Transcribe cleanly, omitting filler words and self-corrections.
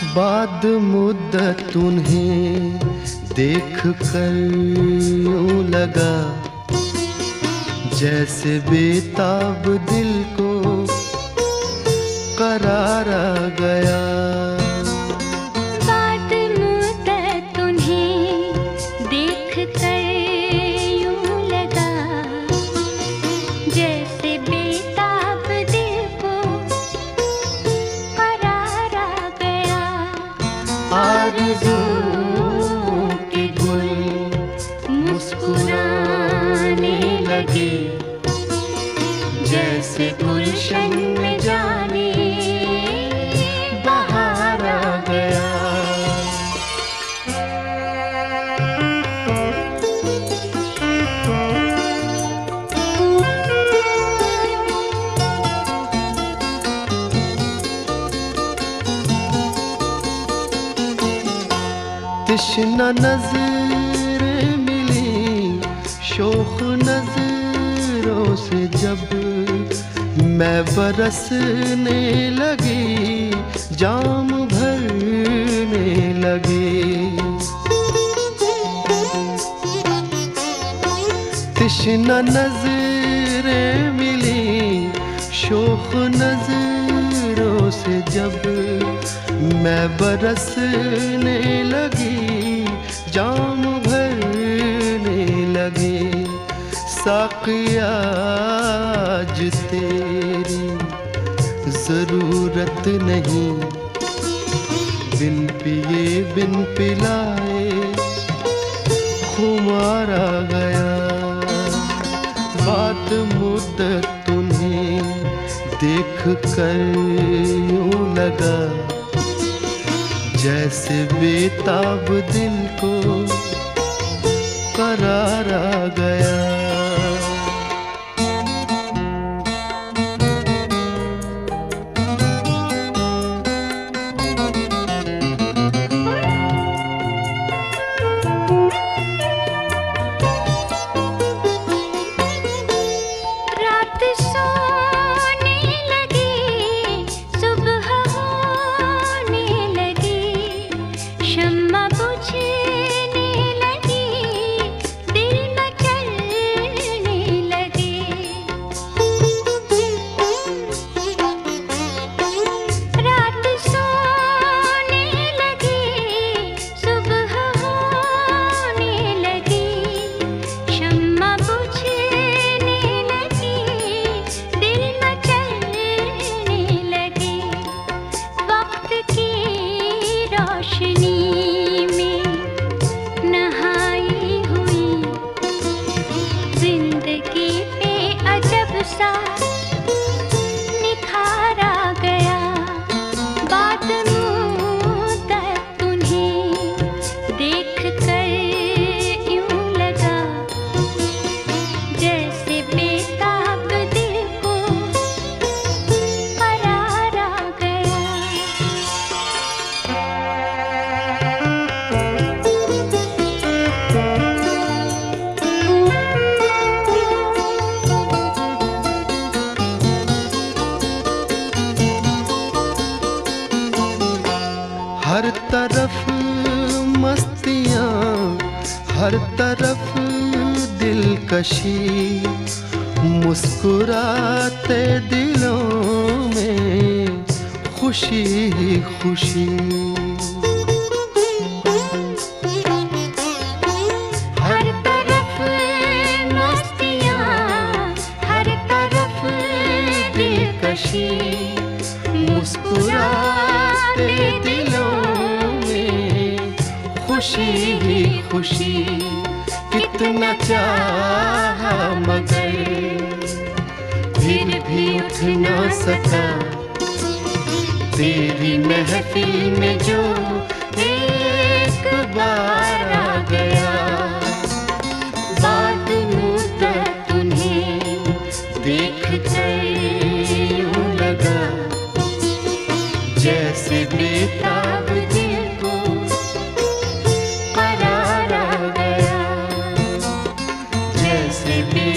बाद मुद्दत उन्हें देख कर यूं लगा जैसे बेताब दिल को करार आ गया। बाद मुद्दत उन्हें देख कर यूं लगा जैसे बेताब दिल को करार आ गया। आरज़ू के गुल मुस्कुराने लगे जैसे गुलशन में जाने बहार आ गया। तिश्ना नजर मिली शोख नजरों से जब मैं बरसने लगी जाम भरने लगी। तिश्ना नजर मिली शोख नजरों से जब मैं बरसने लगी जाम भरने लगी। साक़िया आज तेरी ज़रूरत नहीं बिन पिए बिन पिलाए खुमार आ गया। बाद मुद्दत उन्हें देख कर यूं लगा जैसे बेताब दिल को करार आ गया। रात सोने लगी सुबह होने लगी शम्मा बुझने लगी दिल मचलने लगे। रात सोने लगी सुबह होने लगी शम्मा बुझने लगी दिल मचलने लगे। वक्त की रोशनी में नहाई हुई जिंदगी पे अजब सा निखार आ गया। बाद मुद्दत उन्हें देख कर यूं लगा जैसे बेताब दिल को करार आ गया। हर तरफ मस्तियाँ हर तरफ दिलकशी मुस्कुराते दिलों में खुशी ही खुशी। हर तरफ मस्तियाँ हर तरफ दिलकशी मुस्कुराते दिलों में खुशी ही खुशी। कितना चाहा मगर फिर भी उठ ना सका तेरी महफिल में जो एक बार आ गया। बाद मुद्दत उन्हें देख कर यूं लगा जैसे बेताब दिल को करार आ गया जैसे